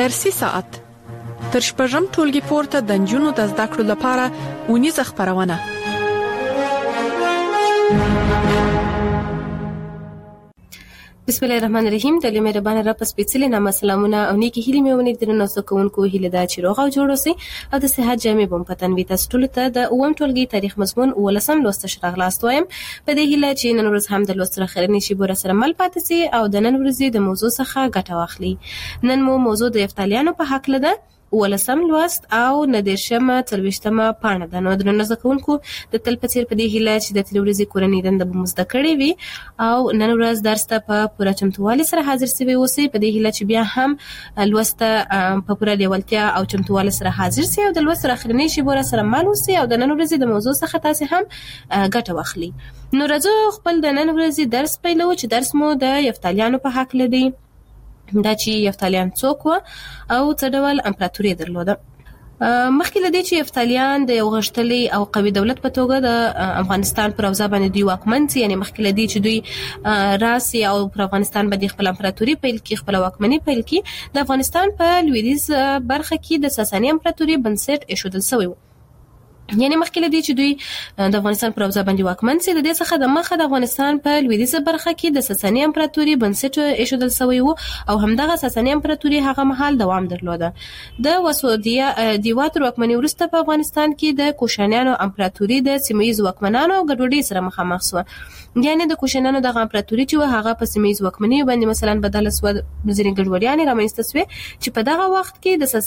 درسي ساعت تر شپږم ټولګي پورته د نجونو د زده کړو لپاره اونیزه خپرونه. بسم الله الرحمن الرحیم. د لمر باندې را پس پیڅلې نامه سلامونه او نیکی هیلې مې ونې درنو سکونکو هیله دا چې روغ او جوړ اوسئ او د صحت جامې بم پتن وي. تاسو ټول ته د اوم ټولګي تاریخ مضمون ولسم لوست شراغلاست وایم. په دې هیله چې نن ورځ هم د لوست سره خرنی شي بور سره مل پاتې سي او د نن ورځې د موضوع څخه ګټه واخلي. نن مو موضوع د یفتالیانو په حق لده ولسم لوست او ندیرشمه تلويشتمه پاڼه ده. نو درنو زکونکو د تل په څیر په دې هیله چې د تلویزیونی کورنۍ دنده به مزده کړې وي او نن ورځ درس ته په پوره چمتووالي سره حاضر سوي اوسئ. په دې هیله چې بیا هم لوست په پوره لیوالتیا او چمتووالي سره حاضر سي او د لوست سره اخرنی شي بور سره مال اوسئ او د نن ورځې د موضوع څخه تاسو هم ګټه واخلي. نو راځو خپل د نن ورځې درس پیلو چې درس مو د یفتالیانو په حق لدی. دا چې یفتالیان څوک و او څه ډول امپراتوري درلوده. مخکې له دې چې یفتالیان د یو غښتلي او قوي دولت په توګه د افغانستان پر اوضاع باندې دوی واکمن سي، یعنی مخکې له دې چې دوی راسي او پر افغانستان باندې خپل امپراتوري پیل کړي، خپل واکمني پیل کړي، د افغانستان په لویدیځ برخه کې د ساساني امپراتوري بنسټ ایښودل شوی و. یعنی مخکې له دې چې دوی د افغانستان پر اوضاع باندې واکمن سي، د دې څخه د مخه د افغانستان په لویدیځه برخه کې د ساساني امپراتوري بنسټ ایښودل شوی و او همدغه ساساني امپراتوري هغه مهال دوام درلوده. د وسودیوات واکمنۍ وروسته په افغانستان کې د کوشانیانو امپراتوري د سیمه‌ییز واکمنانو او ګډوډۍ سره مخامخ شوه. یعنی د کوشانیانو دغه امپراتوري چې هغه په سیمه‌ییز واکمنۍ باندې مثلا بدله شوه، ځینې ګډوډیانې رامنځته شوې چې په دغه وخت کې د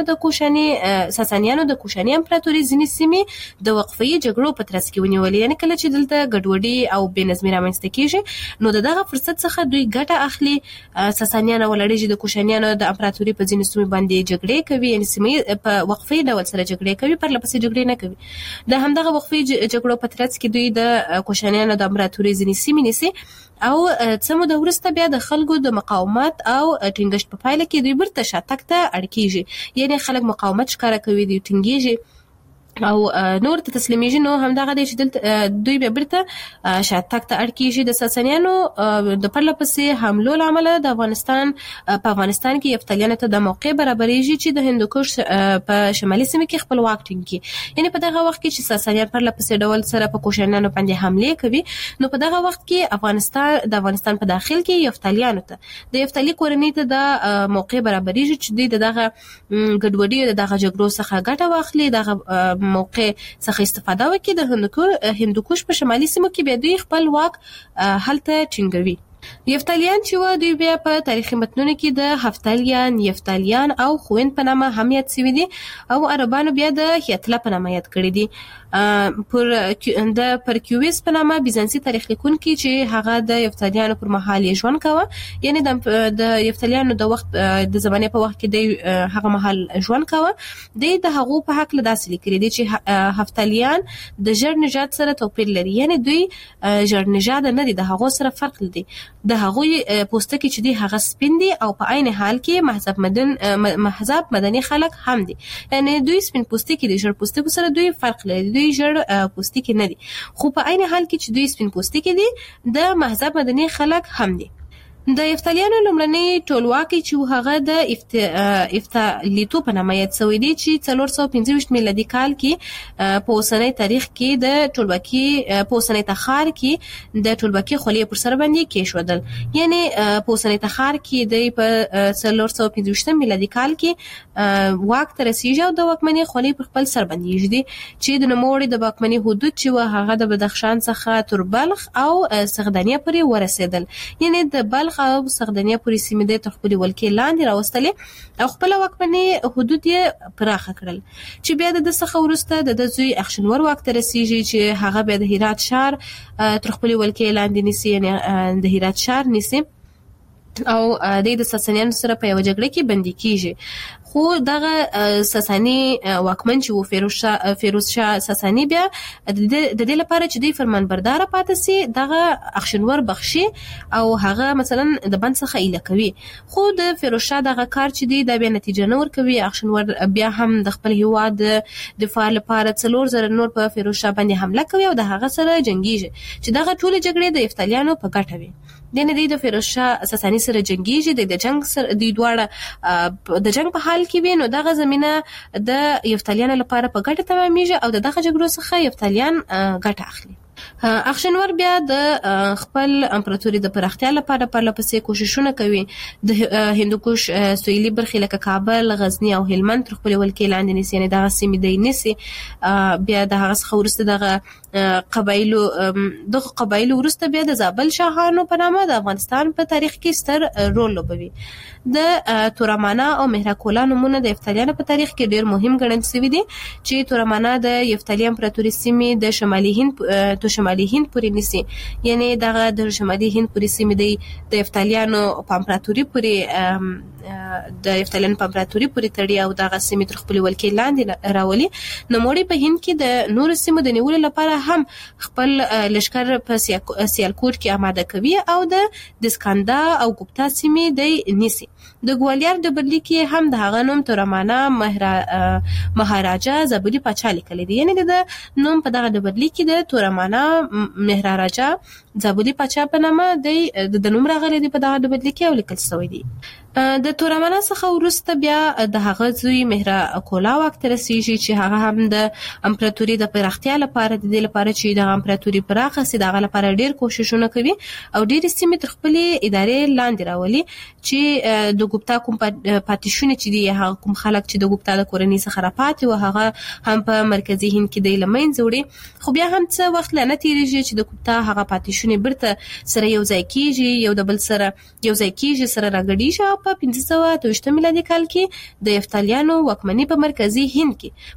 ساسانیانو د کوشاني امپراتوري ځینې د وقفي جګړو په ترڅ کې ونیولې. یعنی کله چې دلته ګډوډي او بې نظمي رامنځته کیږي نو دغه فرصت څخه دوی ګټه اخلي. ساسانیان ولړي د کوشانیانو د امپراتوري په ځینو سیمو باندې جګړې کوي، یعنی سیمې په وقفي ډول سره جګړې کوي، پر لپسې جګړې نه کوي. د همدغه وقفي جګړو په ترڅ کې دوی د کوشانیانو د امپراتوري ځینې سیمې نیسي او څه موده وروسته بیا د خلکو د مقاومت او ټینګښت په پایله کې دوی بیرته شاتګ ته اړ کیږي. یعنی خلک مقاومت ښکاره کوي، دوی ټینګیږي او نور ته تسلیمیږي. نو همدغه دی چې دلته دوی به بیرته شاتګ ته اړ کیږي. د ساسانیانو د پرله پسې حملو له امله د افغانستان کې یفتالیانو ته د موقع برابرېږي چې د هندوکش په شمالي سیمه کې خپل واک ټینګ کړي. یعنی په دغه وخت کې چې ساسانیان پرله پسې ډول سره په کوشانیانو باندې حمله کوي نو په دغه وخت کې د افغانستان په داخل کې یفتالیانو ته د یفتالی کورنۍ ته د موقع برابرېږي چې دوی دغه ګډوډي او دغه جګړو څخه ګټه واخلي، دغه موقع څخه استفاده وکړي. د هندوکش په شمالي سیمو کې به دوی خپل واک هلته ټینګوي. یفتالیان چې و دوی بیا په تاریخي متنونو کې د هفتالیان، یفتالیان او خویند په نامه هم یاد شوي دي او عربانو بیا د هیتله په نامه یاد کړي دي. د پرکیویس په نامه بیزانسي تاریخ لیکونکي چې هغه د یفتالیانو پر مهال یې ژوند کاوه، یعنی د یفتالیانو د وخت د زمانې په وخت کې د هغه مهال ژوند کاوه، د هغو په حق له داسې لیکلي دي چې هفتالیان د ژړ نژاد سره توپیر لري. یعنی دوی ژړ نژاد نه دي، د هغو سره فرق لري. د هغوی پوستکی چې دی هغه سپین دي او په عین حال کې محضب مدني خلک هم دي. یعنی دوی سپین پوستکی دي، ژړ پوستکو سره دوی فرق لري، دوی ژړ پوستکی نه دي، خو په عین حال کې چې دوی سپین پوستکی دي د محضب مدني خلک هم دي. د یفتالیانو لومړنی ټولواکي چې هغه د یفتالیتوب په نامه یاد شوی دی چې 425 میلادي کال کې په اوسنۍ تاریخ کې د ټولواکي په اوسنۍ تخار کې د ټولواکي خولې پر سر باندې کېښودل. یعنی په اوسنۍ تخار کې د په 425 میلادي کال کې واک ته رسیږي او د واکمنۍ خولې پر خپل سر باندې یږدي چې د نوموړي د واکمنۍ حدود چې هغه د بدخشان څخه تر بلخ او سغدانیه پورې ورسېدل. یعنی د بلخ او سغدانیه پورې سیمې د خپل ولکې لاندې راوستلې او خپل واکمنۍ حدود یې پراخه کړل چې بیا د څخه وروسته د زوی اخشنور واک ته رسیږي چې هغه بیا د هرات شهر تر خپل ولکې لاندې نیسي، یعنی د هرات شهر نیسي او د ساسانیانو سره په یو جګړه کې بندي کیږي. خو دغه ساساني واکمن چې و فیروز شاه ساساني بیا د دې لپاره چې دوی فرمانبردار پاتې سي دغه اخشنور بخشي او هغه مثلا د بند څخه ایله کوي. خو د فیروز شاه دغه کار چې دی دا بیا نتیجه نه ورکوي. اخشنور بیا هم د خپل هیواد د دفاع لپاره 4000 نور په فیروز شاه باندې حمله کوي او د هغه سره جنگیږي چې دغه ټول جګړې د یفتلیانو په ګټه وي. دنه د فیروز شاه ساساني سره جنگیږي د جنگ سره د دواړه د جنگ په حال کې وي. نو دغه زمينه د یفتلیانو لپاره په ګټه تمامېږي او دغه جګړو څخه یفتلیان ګټه اخلي. اخشنور بیا د خپل امپراتوري د پراختیا لپاره پرلپسې کوششونه کوي. د هندوکش سویلي برخې لکه کابل، غزنی او هلمند تر خپل ولکې لاندې نیسي، یعنی دغه سیمې دی نیسي. بیا د هغه څخه وروسته دغه قبایلو وروسته بیا د زابل شاهانو په نامه د افغانستان په تاریخ کې ستر رول لوبوي. د تورمانا او مهراکولا نومونه د یفتلیانو په تاریخ کې ډیر مهم ګڼل شوي دي چې تورمانا د یفتلی امپراتوري سیمې د شمالي هند پورې نیسي، یعنی دغه د شمالي هند پورې سیمې د یفتلیانو په امپراتوري پورې تړي او دغه سیمې تر خپل ولکې لاندې راولي. نوموړي په هند کې د نور سیمو د نیولو لپاره هم خپل لشکر په سیالکوټ کې آماده کوي او د دسکاندا او ګوپتا سیمې د نیسي. د ګوالیار ډبرلیک کې هم د هغه نوم تورمانا مهاراجا زابلی پاچا لیکلی دی، یعنی د نوم په دغه ډبرلیک کې د تورمانا مهاراجا زابلی پاچا په نامه د نوم راغلی دی په دغه ډبرلیک کې او لیکل شوی دی. د تورمانا څخه وروسته بیا د هغه زوی مهراکولا واک ته رسیږي چې هغه هم د امپراتوري د پراختیا لپاره د دې لپاره چې د امپراتوري پراخه سي دغه لپاره ډیر کوششونه کوي او ډیر سیمې تر خپل ادارې لاندې راولي چې د ګوپتا کوم پاتیشونه چې دی هغه کوم خلک چې د ګوپتا د کورنۍ څخه راپاتې و هغه هم په مرکزی هند کې د لمن زوړي. خو بیا هم څه وخت لنه تیریږي چې د ګوپتا هغه پاتیشونه برته سره یو ځای کیږي، یو د بل سره یو ځای کیږي، سره راګډیږي. په 1528 میلادي کال کې د یفتلیانو واکمني په مرکزی هند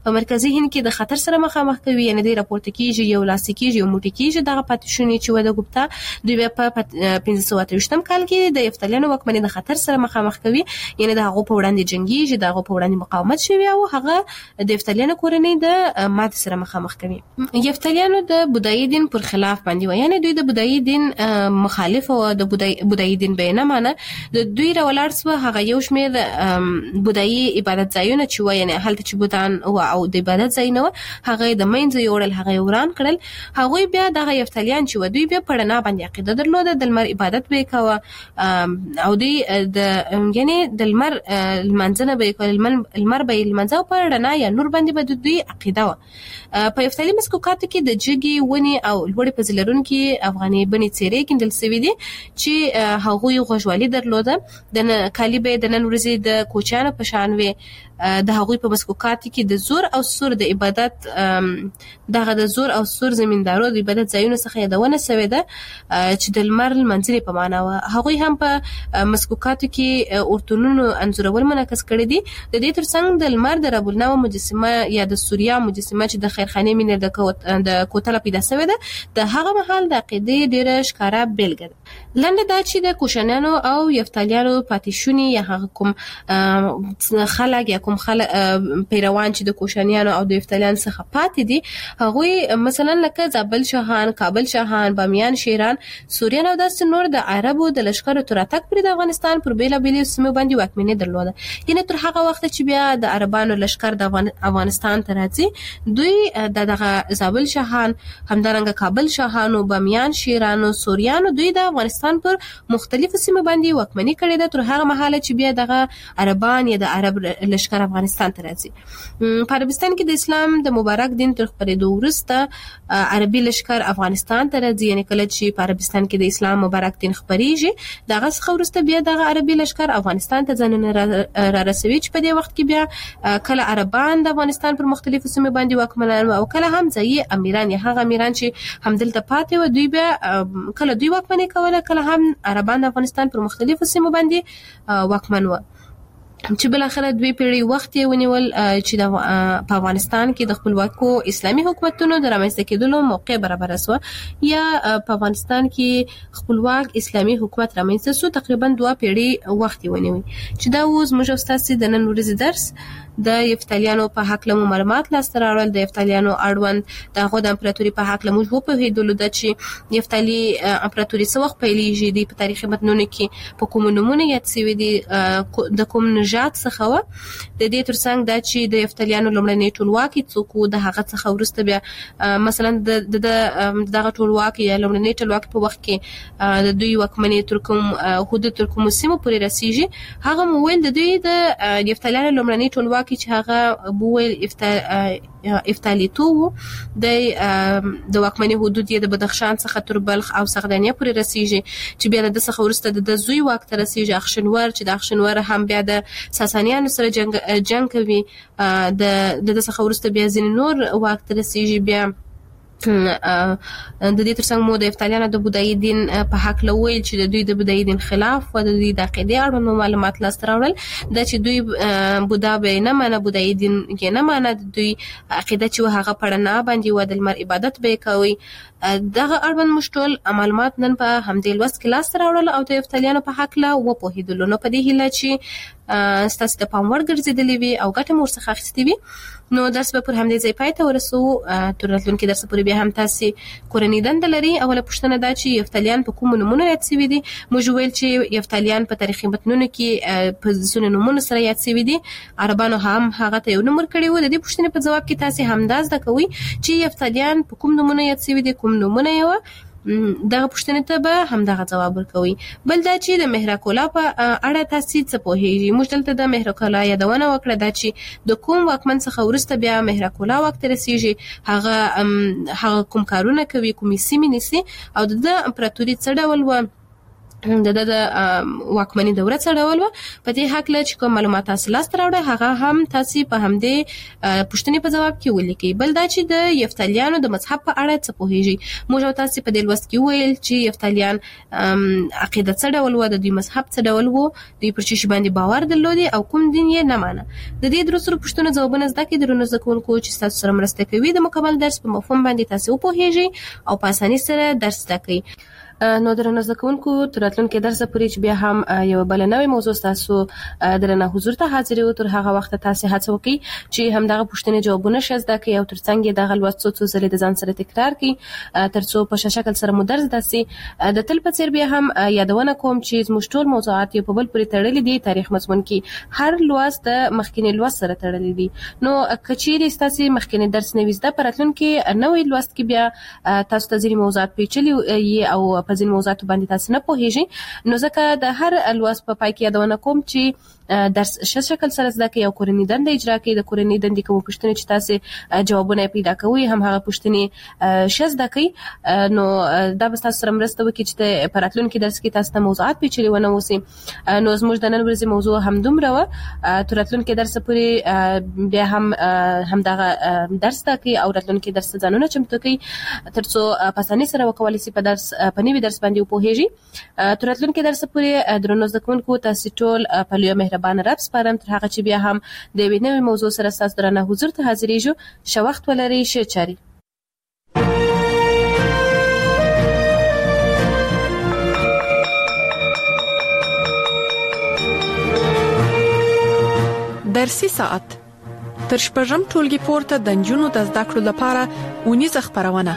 کې د خطر سره مخامخ کوي، یعنی د راپورته کیږي یو لاس کیږي یو موټی کیږي دغه پاتیشونه چې و د ګوپتا دوی په 1528 کال کې د یفتلیانو واکمني د خطر سره مخامخ کوي، یعنی د هغه په وړاندې جنگیږي، د هغه په وړاندې مقاومت شوی او هغه د یفتلیانو کورنۍ د مات سره مخامخ کوي. یفتلیانو د بودایی دین پر خلاف باندې و، یعنی دوی د بودایی دین مخالف او د بودایی دین بیان مانه د دوی راولار سو هغه یو شمیر بودایی عبادت ځایونه چې و، یعنی هلته چې بودان او د عبادت ځای نه هغه د مینځ یوړل هغه وران کړل. هغه بیا دغه یفتلیان چې و دوی بیا پړنا باندې عقیده درلوده، د لمر عبادت به کوه او دوی د یعنی د لمر منځنه به کول لمر به منځو پر رڼا یا نور باندې به دوی عقیده و. په یفتلی مسکوکات کې د جګي ونی او لوړې پزلرون کې افغاني بني څیرې کېندل سوي دي چې هغه غوښوالي درلوده. د کالیبه د نن ورځې د کوچانو په شان وي. د هغوی په مسکوکات کې د زور او سور د عبادت دغه د زور او سور زمیندارو د عبادت ځایونو څخه یادونه شوې ده چې د لمر منځري په معنا و. هغوی هم په مسکوکات کې اورتونونو انځورول منعکس کړي دي. د دې ترڅنګ د لمر د رب النوم مجسمه یا د سوریا مجسمه چې د خیرخانه مینه د کوتله پیدا شوې ده د هغه مهال د عقیدې ډیره ښکارا بیلګه ده. لنډه دا چې د کوشانیانو او یفتلیانو پاتیشونی یا هغه کوم خلک یا کوم پیروان چې د کوشانیانو او د یفتلیان څخه پاتې دي هغوی مثلا لکه زابل شاهان، کابل شاهان، بامیان شیران، سوریان او داسې نور د عربو د لشکرو تر اتک پرې د افغانستان پر بیلابېلو سیمو باندې واکمني درلوده. یعنې تر هغه وخت چې بیا د عربانو لشکر د افغانستان ته راځي دوی دغه زابل شاهان همدارنګه کابل شاهانو، بامیان شیرانو، سوریانو دوی د افغانستان پر مختلفو سیمو باندې واکمني کړې ده تر هغه مهاله چې بیا دغه عربان یا د عرب لشکر افغانستان ته راځي. په عربستان کې د اسلام د مبارک دین تر خپرېدو وروسته عربي لشکر افغانستان ته راځي، یعنی کله چې په عربستان کې د اسلام مبارک دین خپرېږي دغه څخه وروسته بیا دغه عربي لشکر افغانستان ته ځانونه را رسوي چې په دې وخت کې بیا کله عربان د افغانستان پر مختلفو سیمو باندې واکمنان او کله هم ځایي امیران یا هغه امیران چې همدلته پاتې و دوی بیا کله دوی واکمني کوله کله هم عربان د افغانستان پر مختلفو سیمو باندې واکمن و. چې بل اخر دوی پیړۍ وخت یې ونیول چې په افغانستان کې د خپلواکو اسلامي حکومتونو د رامنځته کېدلو موقع برابر شو یا په افغانستان کې خپلواک اسلامي حکومت رامنځته شو تقریبا 2 پیړۍ وخت یې ونیوي چې دا اوس موږ استاد د نن ورځې درس د یفتالیانو په حق له معلومات لاسته راوړل د یفتالیانو اړوند دغه د امپراتوري په حق له موږ په هیدلو د چې یفتالی امپراتوري څو وخت پیلېږي د تاریخي متنونو کې په کوم نمونه یاد شوی دي د کوم نژاد څخه و د دې ترڅنګ د چې د یفتالیانو لومړنی ټولواکي څوک د هغه څخه ورسته بیا مثلا د دغه ټولواکي یا لومړنی ټولواکي په وخت کې د دوی وکمنۍ ترکم حدود ترکم سیمو پورې رسیږي هغه مویل د دوی د یفتالیانو لومړنی ټولواکي چې هغه بویل افتالیتو د واکمنۍ حدود یې د بدخشان څخه تر بلخ او سغدانیه پورې رسیږي چې بیا د څخه ورسته د زوی واک ته رسیږي اخشنور چې د اخشنور هم بیا د ساسانیانو سره جنگ کوي د څخه ورسته بیا ځین نور واک ته رسیږي بیا د دې ترڅنګ مو د یفتالیانو د بودایي دین په حق لویل چې د دوی د بودایي دین خلاف او د دوی د عقیدې اړوند معلومات لاسته راوړل د چې دوی بودا به نه مانه بودایي دین کې نه مانه دوی عقیده چې هغه پړنه باندې و د لمر عبادت به کوي دغه اړوند مشټول معلومات نن په همدې لوست کې لاسته راوړل او د یفتالیانو په حق لا و په هیدلو نو په دې هیله چې ستاسو د پام وړ ګرځېدلې وي او ګټه مو څخه اخیستې وي نو درس به پر همدې ځای پای ته ورسو تر راتلونکي درس پورې بیا هم تاسو کورنۍ دنده لري اوله پوښتنه دا چې یفتالیان په کوم نمونه یاد شوي دي موږ ویل چې یفتالیان په تاریخي متنونو کې په ځینو نمونه سره یاد شوي دي عربانو هم هغه ته یو نمبر کړی و د دې پوښتنې په جواب کې تاسو همداز د کوي چې یفتالیان په کوم نمونه یاد شوي دي کوم نمونه یې دغه پوښتنې ته به همدغه جواب ورکوي بل دا چې د مهرکولا په اړه تاسو څه پوهیږئ موږ دلته د مهرکولا یادونه وکړه دا چې د کوم واکمن څخه ورسته بیا مهرکولا وخت رسیږي هغه کوم کارونه کوي کومې سیمې نیسي او د امپراتوري څه ډول و د واکمنۍ دوره څه ډول و په دې حق له چې کوم معلومات تاسو لاسته راوړئ هغه هم تاسو په همدې پوښتنې په جواب کې ولیکئ بل دا چې د یفتالیانو د مذهب په اړه څه پوهیږئ موږ تاسو په دې لوست کې ویل چې یفتالیان عقیده څه ډول و د دوی مذهب څه ډول و دوی پر چی باندې باور درلودي او کوم دین یې نه مانه د دې درسره پوښتنه ځوابونه زده کړئ درنو زکونکو چې تاسو سره مرسته کوي د مکمل درس په مفهوم باندې تاسو پوهیږئ او په اسانۍ سره درس زده کړئ نو درنو زکونکو تر راتلونکي درس پورې چې بیا هم یو بل نوې موضوع تاسو درنه حضور ته حاضر یو تر هغه وخت تاسو هڅه وکړئ چې همدغه پوښتنې جوابونه شزده کړئ او ترڅنګ دغه لوست څو ځلې د ځان سره تکرار کړئ ترڅو په شکل سره مو درس داسي د تل په څیر بیا هم یادونه کوم چې زموږ ټول موضوعات په بل پورې تړلې دي تاریخ مضمون کې هر لوست د مخکینی لوست سره تړلې دي نو کچېری تاسو مخکینی درس نوې زده پراتلونکي نوې لوست کې بیا تاسو ته ځینې موضوعات پیچلي او په ځین موضوعاتو باندې تاسو نه پوهیږئ نو ځکه د هر لوست په پای کې یادونه کوم چې درس شکل سره زده کړئ او کورنۍ دنده اجرا کړئ د کورنۍ دندې کوم پوښتنې چې تاسو جوابونه پیدا کوئ هم هغه پوښتنې شزده کړئ نو دا به تاسو سره مرسته وکړي چې په راتلونکي درس کې تاسو ته موضوعات پیچلي ونه وسی نو زموږ د نن ورځې موضوع هم دومره و تر راتلونکي درس پورې بیا هم دغه درس زده کړئ او راتلونکي درس ځانونه چمتو کړئ ترڅو په اسانۍ سره وکولای شئ په نوي درس باندې وپوهیږئ تر راتلونکي درس پورې درنو زده کوونکو تاسو ټول په لوی مهربان رب سپارم تر هغه چې بیا هم د یوې نوې موضوع سره ستاسو درنه حضور ته حاضرېږو ښه وخت ولرئ ښه چارې درسي ساعت تر شپږم ټولګي پورته د نجونو د زده کړو لپاره اونیزه خپرونه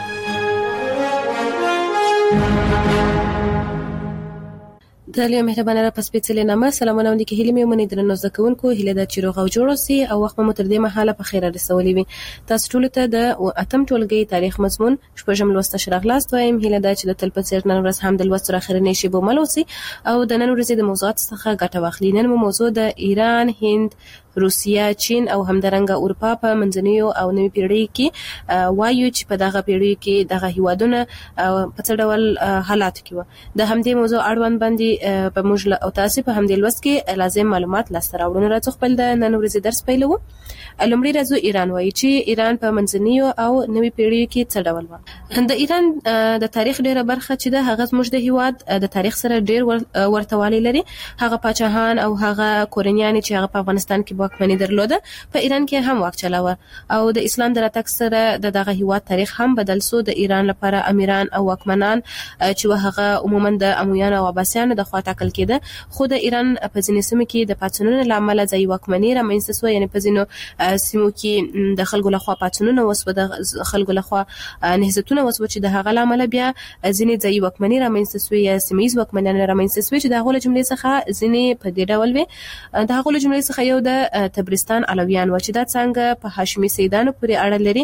د لوی مهربانه را پسپېڅلې نامه سلامونه وندي کې هیله مې ومني درنو زده کوونکو هیله ده چې روغ او جوړ اوسئ او وخت مو تر دې مهاله په خیر رسولي وي تاسو ټول ته د اتم ټولګي تاریخ مضمون شپږم لوست شراغلاست وایم هیله ده چې د تل په څیر نن ورځ هم د لوست اخرنی شی به مل اوسئ او د نن ورځې د موضوعات څخه ګټه واخلئ نن موضوع د ایران هند روسیا، چین او همدارنګه اروپا په منځنیو او نوي پیړۍ کې وایو چې په دغه پیړۍ کې دغه هیوادونه په څه ډول حالات کې و. د همدې موضوع اړوند باندې په موږ او تاسو په همدې لوست کې لازم معلومات لاسته راوړو. راځو خپل د نن ورځې درس پیلوو. لومړی راځو ایران وایي چې ایران په منځنیو او نوي پیړۍ کې څه ډول و. د ایران د تاریخ ډیره برخه چې ده هغه زموږ د هیواد د تاریخ سره ډیر ورتهوالی لري. هغه پاچاهان او هغه کورنیان چې هغه په افغانستان کې واکمني درلوده په ایران کې هم واک چلاوه او د اسلام د راتګ سره دغه هیواد تاریخ هم بدل سو. د ایران لپاره امیران او واکمنان چې هغه عموما د امویان او عباسیان د خوا ټاکل کېده، خو د ایران په ځینې سیمو کې د پاتونونو لامل ځای واکمني رامنځته شو. یعنی په ځینو سیمو کې د خلکو لخوا پاتونونه وسو، د خلکو لخوا نهضتونه وسو چې د هغه لامل بیا ځینې ځای واکمني رامنځته شو یا سیمایي واکمنان رامنځته شو چې د هغه جملې څخه ځینې په دې ډول وي. د هغه جملې څخه یو د تبرستان علویان و چې دا څنګه په هاشمي سیدانو پورې اړه لري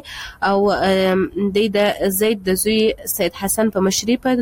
او د زید د زوی سید حسن په مشرۍ په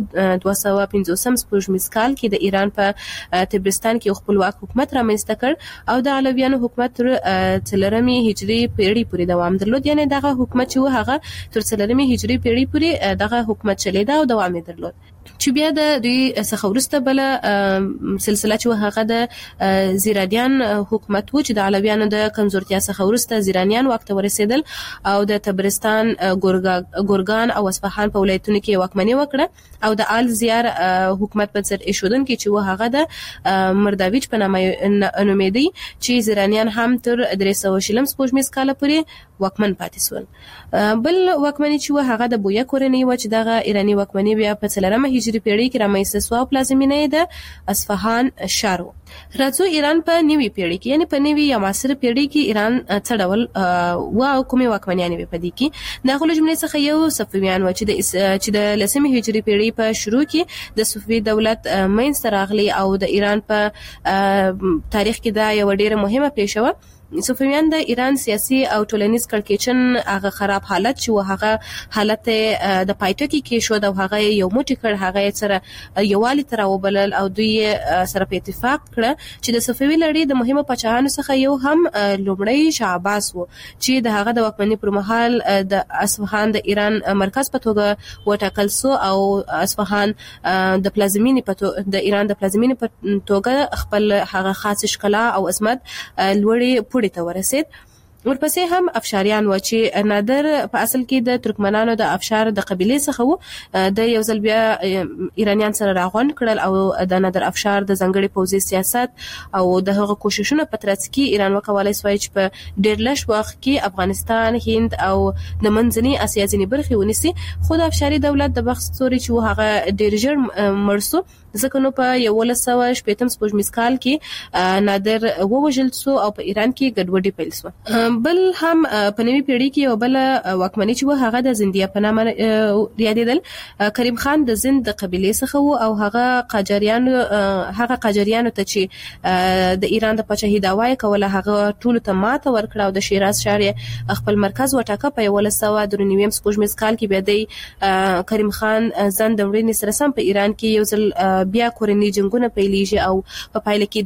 250 سپوږمیز کال کې د ایران په تبرستان کې خپلواک حکومت رامنځته کړ او د علویانو حکومت تر 4 هجری پیړۍ پورې دوام درلود. یعنی دغه حکومت چې هغه تر 4 هجری پیړۍ پورې دغه حکومت چلیدا او دوام درلود. چې بیا د دوی څخه ورسته بل سلسله چې هغه د زیرانیان حکومت و چې د علویانو د کمزورتیا څخه ورسته زیرانیان وخت ورسېدل او د تبرستان، ګورګان او اصفهان په ولایتونو کې واکمني وکړه او د آل زیار حکومت په سر ایښودن کې چې هغه د مرداویج په نامه نومیدي چې زیرانیان هم تر 300 سپوږمیز کال پورې واکمن پاتې شول. بل واکمني چې هغه د بویا کورنۍ و چې دغه ایرانی واکمني بیا په 4 هجری پیړۍ کې رامنځته شو او پلازمینه د اصفهان ښار و. راځو ایران په نوي پیړۍ کې یعنی په نوي یا معاصره پیړۍ کې ایران څه ډول او کومه واکمنیانه په دې کې د هغه جملې څخه یو صفویان و چې د 10 هجری پیړۍ په شروع کې د صفوي دولت منځ ته راغلی او د ایران په تاریخ کې دا یو ډیره مهمه پیښه و. صفویان د ایران سیاسي او ټولنیز کړکېچن هغه خراب حالت چې هغه حالت د پایټکی کې شو د هغه یو موټی کړ، هغه سره یوالي تر وبلل او دوی سره په اتفاق کړ چې د صفوي لړۍ د مهمه پاچاهانو څخه یو هم لومړی شاه عباس و چې د هغه د واکمنۍ پر مهال د اصفهان د ایران مرکز په توګه وټاکل سو او اصفهان د پلازمینې په د ایران د پلازمینې په توګه خپل هغه خاص ښکلا او عظمت لوړې ته ورسید. ورپسې هم افشاریان و چې نادر په اصل کې د ترکمنانو د افشار د قبيله څخه و. د یو ځل بیا ایرانیان سره راغونډ کړل او د نادر افشار د ځنګړي پوځي سیاست او د هغه کوششونو په ترڅ کې ایران وکولای شو چې په ډېر لږ وخت کې افغانستان، هند او د منځني اسیا ځینې برخې ونیسي. خو د افشاري دولت د بخت ستوري چې هغه ډېر ژر مرسو ځکه نو په 1118 سپوږمیز کال کې نادر ووژل شو او په ایران کې ګډوډي پیل شو. بل هم په نوي پیړۍ کې یو بل واکمني چې هغه د زندیه په نامه یادېدل. کریم خان د زند د قبيله څخه و او هغه قاجاریانو ته چې د ایران د پاچاهي دعوی کوله هغه ټول ته ماته ورکړه او د شیراز ښار خپل مرکز وټاکه. په 1193 سپوږمیز کال کې بیا د کریم خان زند د وړاندې سره سم په ایران کې یو ځل بیا کورنۍ جنگونه پیلېږي او په پایله کې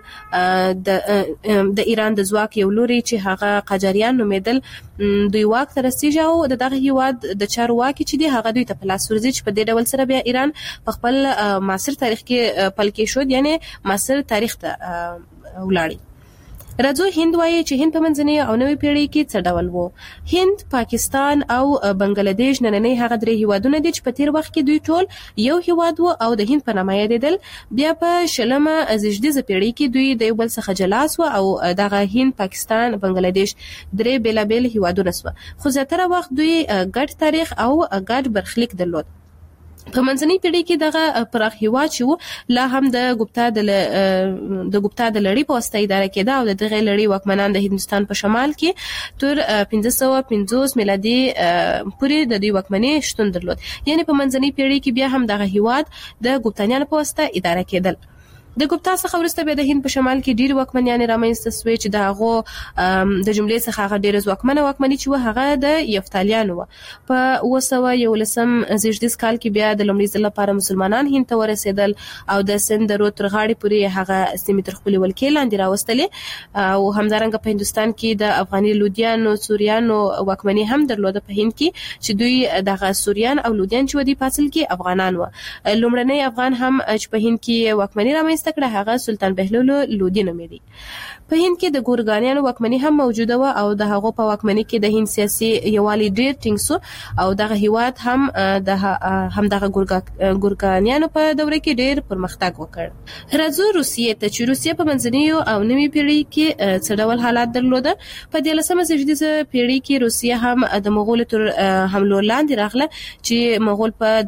د ایران د ځواک یو لوري چې هغه قاجاریان نومیدل دوی واک ته رسیږي او دغه هیواد د چارواکي چې دی هغه دوی ته په لاس ورځي چې په دې ډول سره بیا ایران په خپل معاصر تاریخ کې پل کې شو، یعنی معاصر تاریخ ته ولاړی. راځو هند وایي چې هند په منځنۍ او نوې پیړۍ کې څه ډول وو. هند، پاکستان او بنگلاديش نننۍ هغه درې هیوادونه دي چې په تیر وخت کې دوی ټول یو هیواد وو او د هند په نامه یادېدل. بیا په 20مه زیږدیزه پیړۍ کې دوی د یو بل څخه جلا شو او دغه هند، پاکستان، بنگلاديش درې بیلابیل هیوادونه شو. خو زیاتره وخت دوی ګډ تاریخ او ګډ برخلیک درلود. په منځنۍ پیړۍ کې دغه پراخ هیواد چې لا هم د ګوپتا د لړۍ په واسطه اداره کېده او دغه لړۍ واکمنان د هندستان په شمال کې تر 1550 میلادي پورې د دوی واکمنۍ شتون درلود. یعنی په منځنۍ پیړۍ کې بیا هم دغه هیواد د ګوپتانیانو په واسطه اداره کېدل. د ګوپتا څخه وروسته بیا د هند په شمال کې ډېر واکمنیان رامنځته شوې چې د هغو د جملې څخه هغه ډېر ځواکمنه واکمني چې هغه د یفتالیانو په 1911 زیږدیز کال کې بیا د لومړي ځل لپاره مسلمانان هند ته ورسېدل او د سند د رود تر غاړې پورې هغه سیمې تر خپل ولکې لاندې راوستلې او همدارنګه په هندستان کې د افغاني لودیانو سوریانو واکمني هم درلوده په هند کې چې دوی دغه سوریان او لودیان چې ودی په اصل کې افغانان و. لومړنی افغان هم چې په هند کې واکمني رامنځته کړه هغه سلطان بهلول لودي نومېدی. په هند کې د ګورګانیانو واکمني هم موجوده و او د هغو په واکمني کې د هند سیاسي یوالي ډېر ټینګ شو او دغه هیواد هم دغه ګورګانیانو په دوره کې ډېر پرمختګ وکړ. راځو روسیې ته چې روسیې په منځنیو او نوي پیړۍ کې څه ډول حالات درلوده. په 13مه زیږدیزه پیړۍ کې روسیه هم د مغولو تر حملو لاندې راغله چې مغول په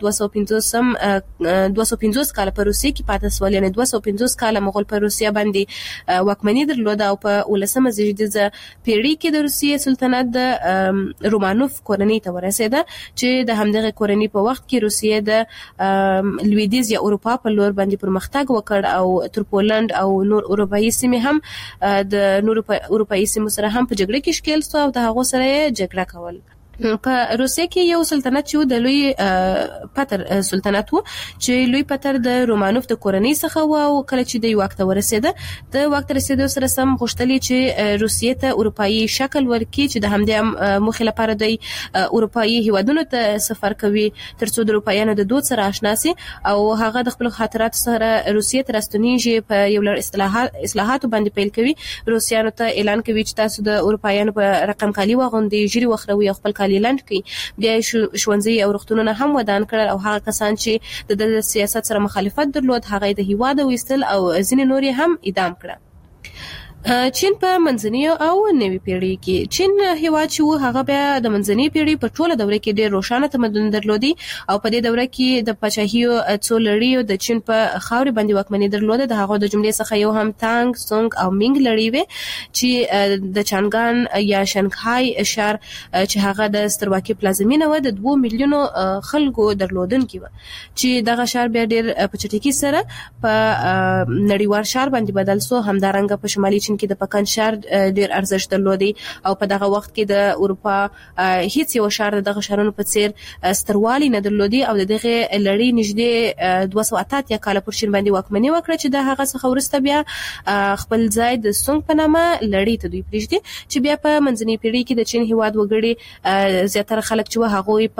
250 کال په روسیې کې پاتې شول، یعنی 250 کال مغول په روسیه باندې واکمني درلوده او په 19مه زیږدیزه پیړۍ کې د روسیې سلطنت د رومانوف کورنۍ ته ورسېده چې د همدغه کورنۍ په وخت کې روسیې د لویدیز یا اروپا په لور باندې پرمختګ وکړ او تر پولند او نور اروپایي سیمې هم د نور اروپایي سیمو سره هم په جګړه کې ښکېل شو او د هغو سره جګړه کول. په روسیې کې یو سلطنت چې د لوی پتر سلطنت وو چې لوی پتر د رومانوف د کورنۍ څخه و او کله چې د واک ته ورسېده د واک ته رسېدو سره سم غوښتلې چې روسیې ته اروپایي شکل ورکړي چې د همدې موخې لپاره د اروپایي هیوادونو ته سفر کوي ترڅو د اروپایانو د دود سره آشنا شي او هغه د خپل خاطرات سره روسیې ته راستنیږي په یو لړ اصلاحاتو باندې پیل کوي. روسیانو ته اعلان کوي چې تاسو د اروپایانو په رقم کالي واغوندئ، ژیړي وخروي او خپل لاند کی. بیا ښوونځي او روغتونونه هم ودان کړل او هغه کسان چې د سیاست سره مخالفت درلود هغه د هیواد وستل او ځینې نوري هم اعدام کړل. چین په منځنیو او نوي پیړۍ کې چین هیواد چې هغه بیا د منځنۍ پیړۍ په ټوله دوره کې ډېر روښانه تمدن درلودي او په دې دوره کې د پاچاهیو څو لړیو د چین په خاورې باندې واکمني درلوده. د هغو د جملې څخه یو هم تانګ، سونګ او مینګ لړۍ وې چې د چانګان یا شنګهای ښار چې هغه د سترواکۍ پلازمینه و د 2 میلیونو خلکو درلودونکي و چې دغه ښار بیا ډېر په چټکۍ سره په نړیوال ښار باندې بدل شو. همدارنګه په شمالي کې د پکن ښار ډېر ارزښت درلودي او په دغه وخت کې د اروپا هیڅ یو ښار دغه ښارونو په څیر ستروالی نه درلودي او دغه لړۍ نږدې 280 کال پر چین باندې واکمني وکړه چې د هغه څخه وروسته بیا خپل ځای د سونګ په نامه لړۍ ته دوی پرېږدي چې بیا په منځنۍ پیړۍ کې د چین هیواد وګړي زیاتره خلک چې هغوی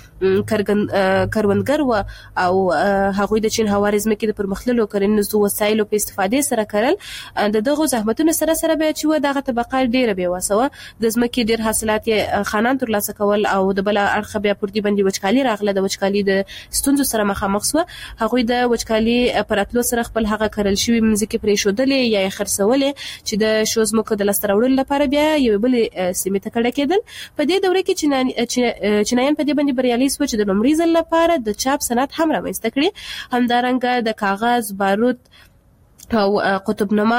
په کروندګر و او هغوی د چین هواري ځمکې د پرمختللو کرنیزو وسایلو په استفادې سره کرل. د دغه زحمتونو سره بیا چې دغه طبقه ډیره بیا وسوه د ځمکې ډیر حاصلات خانان ترلاسه کول او د بل اړخ بیا پر دې باندې وچکالي راغله. د وچکالي د ستونزو سره مخامخ شو. هغوی د وچکالي پراتلو سره خپل هغه کرل شوی مځکې پرېښودلې یا یې خرڅولې چې د شو ځمکو د لاسته راوړلو لپاره بیا یو بل سیمې ته کډه کېدل. په دې دوره کې چینایان په دې باندې بریالي شول چې د لومړي ځل لپاره د چاپ صنعت هم رامنځته کړي. همدارنګه د کاغذ، بارود او قطبنما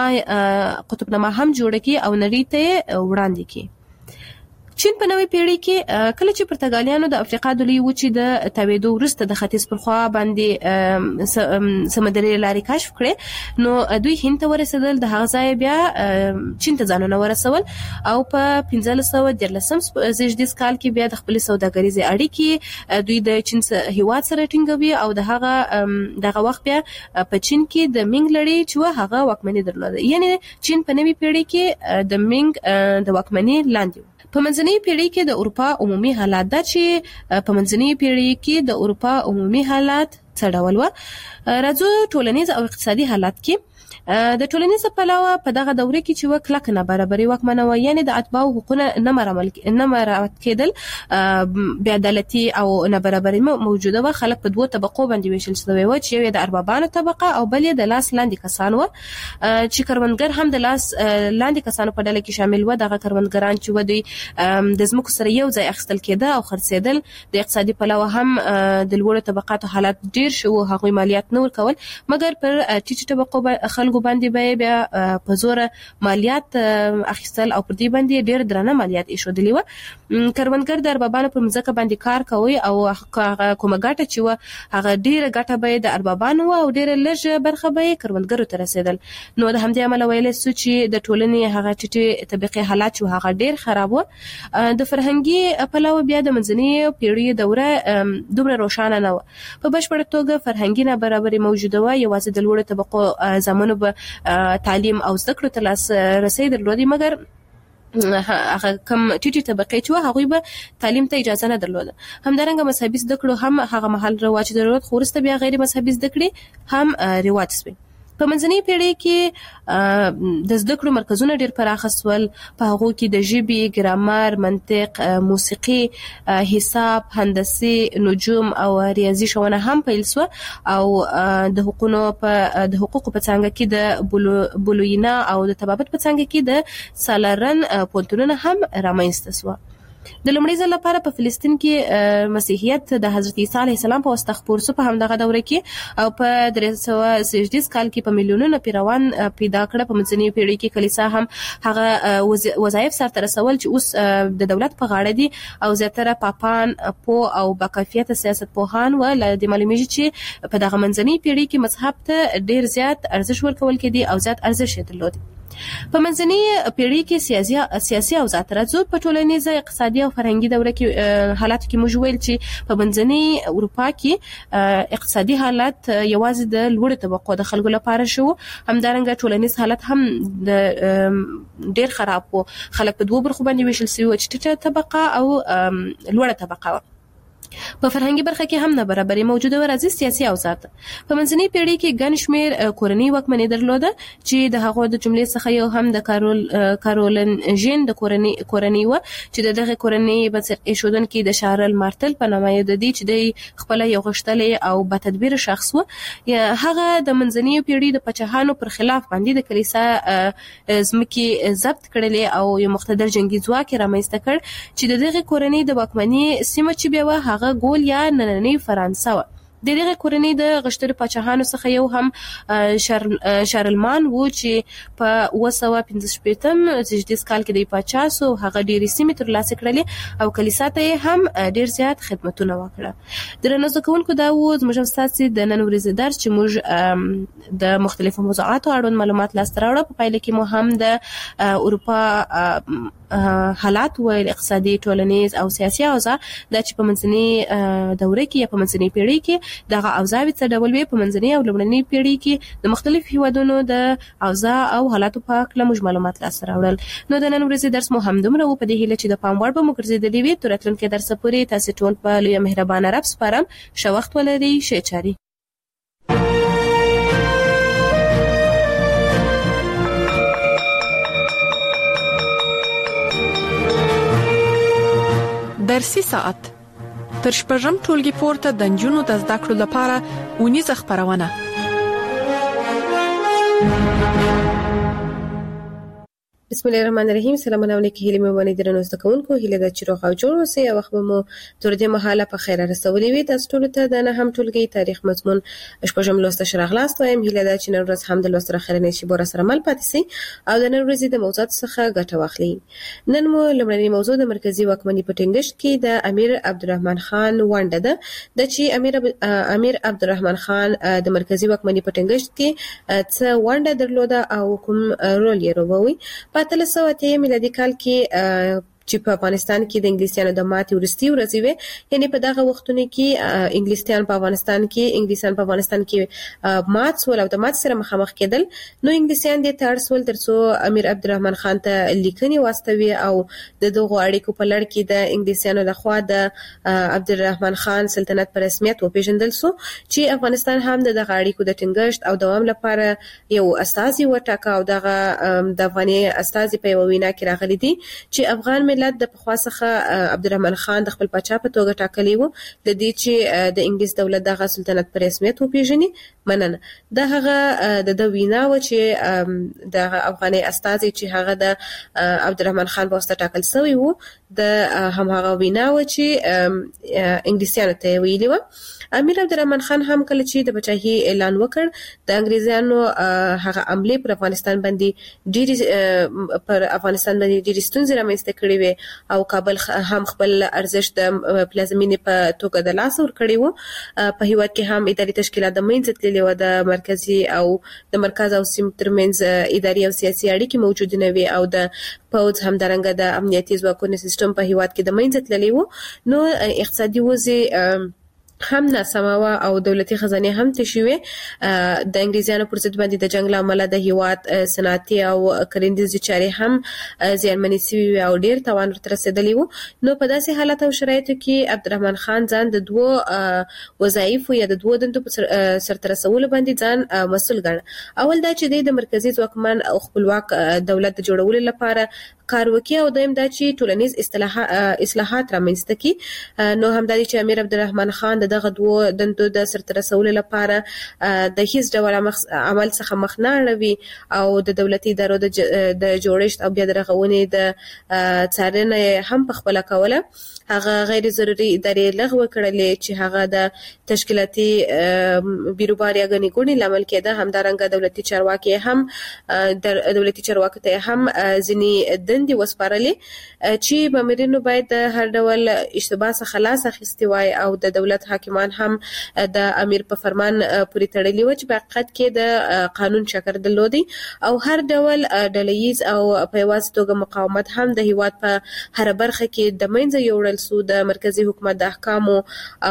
هم جوړ کی او نړۍ ته وړاندې کی. چین په نوې پیړۍ کې کله چې پرتګالیانو د افریقا د لوی وچې د تاوېدو وروسته د ختیځ پر خوا باندې سمندري لارې کشف کړې نو دوی هند ته ورسېدل. د هغه ځای بیا چین ته ځانونه ورسول او په 1513 زیږدیز کال کې بیا د خپل سوداګریزې اړیکې دوی د چین هیواد سره ټینګوي او دغه وخت بیا په چین کې د مینګ لړۍ چې هغه واکمني درلوده. یعنی چین په نوې پیړۍ کې د مینګ د واکمني لاندې. په منځنۍ پیړۍ کې د اروپا عمومي حالات دا چې په منځنۍ پیړۍ کې د اروپا عمومي حالات څه ډول و. راځو ټولنیز او اقتصادي حالات کې د ټولنیز پلوه په دغه دوره کې چې کلک نابرابري واکمنه و، یعنی د اتباعو حقوقونه نه مراعات کېدل، بې عدالتي او نابرابري موجوده و. خلک په دوه طبقو باندې ویشل شوي و چې یو د اربابانو طبقه او بل د لاس لاندې کسان و چې کروندګر هم د لاس لاندې کسانو په ډله کې شامل و. دغه کروندګران چې دوی د ځمکو سره یو ځای اخیستل کېده او خرڅېدل. د اقتصادي پلوه هم د لوړو طبقاتو حالات ډېر شو، هغوی مالیات نه ورکول مګر پر ټیټو طبقو خلکو باندې به بیا په زور مالیات اخیستل او پر دې باندې ډېر درنه مالیات ایښودلي و. کروندګر د اربابانو په ځمکه باندې کار کوي او کومه ګټه چې و هغه ډېره ګټه به د اربابانو او ډېره لږ برخه به کروندګرو ته رسیدل. نو د همدې امله ویلی سو چې د ټولنې هغه ټیټې طبقې حالات چې هغه ډېر خراب و. د فرهنګي پلوه بیا د منځنۍ پیړۍ دوره دومره روښانه نه و. په بشپړه توګه فرهنګي نابرابري موجوده و. یوازې د لوړو طبقو زامنو به تعلیم او زده کړو ته لاسرسی درلودی، مګر هغه کم ټیټي طبقې چې هغه به تعلیم ته اجازه نه درلوده. همدارنګه مذهبي زده کړو هم هغه محل رواج درلود، خو وروسته بیا غیر مذهبي زده کړې هم رواج شوې. په منځنۍ پیړۍ کې د زده کړو مرکزونه ډېر پراخ شول. په هغو کې د ژبې، ګرامر، منطق، موسیقي، حساب، هندسي، نجوم او ریاضي ښوونه هم پیل شوه او د حقوقو په څانګه کې د بولوینا او د طبابت په څانګه کې د سالارن پوهنتونونه هم رامنځته شوه. د لومړي ځل لپاره په فلسطین کې مسیحیت د حضرت عیسی علیه السلام په واسطه خپور شو په همدغه دوره کې او په 330 کال کې په میلیونونو پیروان پیدا کړه. په منځنۍ پیړۍ کې کلیسا هم هغه وظایف سرته رسول چې اوس د دولت په غاړه دي او زیاتره پاپان او باکیفیته سیاست پوهان ول د معلومیږي چې په دغه منځنۍ پیړۍ کې مذهب ته ډیر زیات ارزښت ورکول کېدی او زیات ارزښت درلود. په منځنۍ پیړۍ کې سیاسي اوضاع ترځو په ټولنیزه، اقتصادي او فرهنګي دوره کې حالات کې موږ ویل چې په منځنۍ اروپا کې اقتصادي حالت یوازې د لوړو طبقو د خلکو لپاره شو. همدارنګه ټولنیز حالت هم ډېر خراب و. خلک په دوه برخو باندې ویشل شوي و چې ټیټه طبقه او لوړه طبقه و. په فرهنګي برخه کې هم نابرابري موجوده و. راځي سیاسي اوضاع په منځنۍ پیړۍ کې ګڼ شمېر کورنۍ واکمني درلوده چې د هغو د جملې څخه یو هم د کارولنژین د کورنۍ و چې دغه کورنۍ بنسټ ایښودونکي د شارل مارتل په نامه یادېدی چې د خپل یو غښتلی او با تدبیر شخص و. هغه د منځنۍ پیړۍ د پاچاهانو پر خلاف باندې د کلیسا ځمکې ضبط کړلې او یو مقتدر جنگي ځواک رامنځته کړ چې دغه کورنۍ د واکمنۍ سیمه چې بیا هغه ګول یا نننۍ فرانسه و. د دغه کورنۍ د غښتلو پاچاهانو څخه یو هم شارلمان و چې په 915 کال کې د پاچا سو. هغه ډېرې سیمې ترلاسه کړلې او کلیسا ته هم ډېر زیات خدمتونه وکړه. درنو زده کوونکو دا و زموږ ستاسو د نن ورځې درس چې موږ د مختلفو موضوعاتو اړوند معلومات لاسته راوړو. په پایله کې مو هم د اروپا حالات و اقتصادي، ټولنیز او سیاسي اوضاع د چې په منځنۍ دوره کې یا په منځنۍ پیړۍ کې دغه اوضاع څه ډول وي. په منځنۍ او لومړنۍ پیړۍ کې د مختلفو هیوادونو د اوضاع او حالاتو په اړه موږ معلومات لاسته راوړل. نو د نن ورځې درس مو هم دومره و. په دې هیله چې د پام وړ به مو ګرځېدلی وي. تر راتلونکي درس پورې تاسو ټول په لوی مهربانه رب سپارم. ښه وخت ولرئ. ښه چاري. درسي ساعت تر شپږم ټولګي پورته د نجونو د زده کړو لپاره اونیزه خپرونه. بسم الله الرحمن الرحیم. سلام علیکم. هیله مې ونې درنو زده کوونکو، هیله د چیرو خو جوړ اوسئ او خو مو تر دې مهاله په خیر رسولې وي. تاسو ټول ته د نه هم ټولګي تاریخ مضمون شپږم لوست شراغلاست وایم. هیله د چې نن ورځ هم د لوست راخره نشي بور سره مل پاتې سي او د نن ورځې د موضوعات څخه ګټه واخلئ. نن مو لومړنی موضوع د مرکزی واکمنۍ په ټینګښت کې د امیر عبدالرحمن خان ونډه ده. د چې امیر عبدالرحمن خان د مرکزی واکمنۍ په ټینګښت کې څه ونډه درلوده او کوم رول یې لوبوي. په 1308 میلادي کال کې چې په افغانستان کې د انګلیسانو د ماتې ورستي ورځې وي، یعنی په دغه وختونو کې انګلیسان په افغانستان کې مات سول او د مات سره مخامخ کېدل. نو انګلیسان دې ته اړ سول ترڅو امیر عبدالرحمن خان ته لیکنې واستوي او د دغو اړیکو په لړ کې د انګلیسانو لخوا د عبدالرحمن خان سلطنت په رسمیت وپېژندل سو چې افغانستان هم دغه اړیکو د ټینګښت او دوام لپاره یو استازي وټاکه او دغه د افغاني استازي په یو وینا کې راغلي دي چې افغان ملت د پخوا څخه عبدالرحمن خان د خپل پاچا په توګه ټاکلی و، د دې چې د انګلیس دولت دغه سلطنت په رسمیت وپېژني. مننه. دا هغه د وینا و چې د افغاني استازي چې هغه د عبدالرحمن خان په واسطه ټاکل شوی وو د همغه وینا و چې انګلیسیانو ته ویلي و. امیر عبدالرحمن خان هم کله چې د بچاهي اعلان وکړ د انګریزانو هغه عمله پر افغانستان باندې ډېری ستونزې رامنځته کړې وې او کابل هم خپل ارزښت د پلازمینې په توګه د لاس ور کړی وو. په هیواد کې هم اداري تشکیلات د منځ تللې و د مرکزي او د مرکز او سیمې ترمنځ اداري او سیاسي اړیکې موجود نه وي او د پوز هم درنګ د امنیتي ځواکونو سیستم په هیواد کې د منځ تللې وو. نو اقتصادي وضع هم ناسمه او دولتي خزانه هم تشوي. د انګریزانو پر ضد باندې د جنگ لامل د هیواد صنعتي او کرندیزي چارې هم زیانمنې شوي او ډیر توان ورته رسیدلی وو. نو په داسې حالت او شرایطو کې عبدالرحمن خان ځان د دوه وظایف یا د دوه دندو سرته رسولو باندې ځان مسؤل ګڼ. اول دا چې د مرکزي ځواکمن او خپلواک دولت جوړولو لپاره کار وکړي او دویم دا چې ټولنیز اصلاحات رامنځته کړي. نو هم دا چې امیر عبدالرحمن خان دغه دوه دندو د سرته رسولو لپاره د هیڅ ډول عمل څخه مخ نه اړوي او د دولتي ادارو د جوړښت او بیا د رغونې د څارنې هم په خپل کوله. هغه غیر ضروري ادارې لغوه کړلې چې هغه د تشکیلاتي بیروبار یا غني ګونی لامل کېده. همدارنګه دولتي چارواکي هم دولتي چارواکو ته هم ځینی دندې وسپارلې چې مامورینو باید د هر ډول اشتباه څخه خلاص اخیستي وای او د دولت حاکمان هم د امیر په فرمان پورې تړلي و چې په حقیقت کې د قانون شکر درلودي او هر ډول ډلهییز او په یوازې توګه مقاومت هم د هیواد په هر برخه کې د منځه یوړل سو. د مرکزی حکومت د احکامو